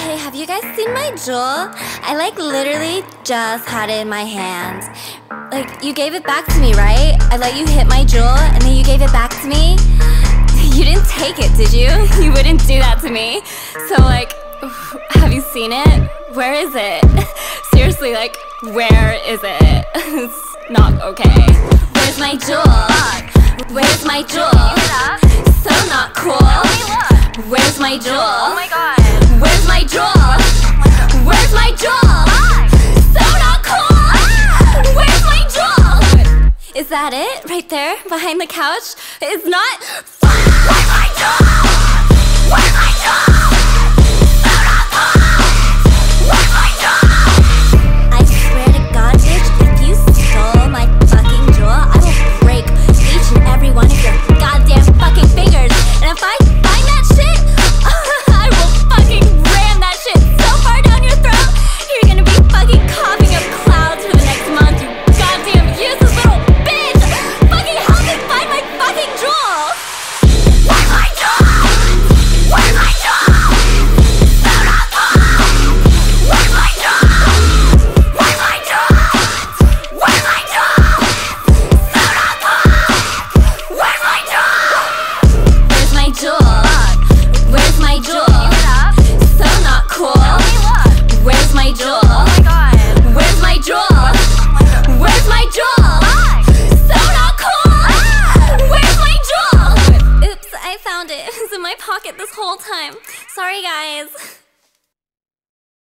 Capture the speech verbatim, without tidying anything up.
Hey, have you guys seen my jewel? I like literally just had it in my hand. Like, you gave it back to me, right? I let you hit my jewel and then you gave it back to me. You didn't take it, did you? You wouldn't do that to me. So like, have you seen it? Where is it? Seriously, like, where is it? It's not okay. Where's my jewel? Where's my jewel? So not cool. Where's my jewel? Oh my god. Where's my jewel? Where's my jewel? So not cool. Where's my jewel? Is that it? Right there? Behind the couch? It's not. Where's my jewel? Where's my jewel?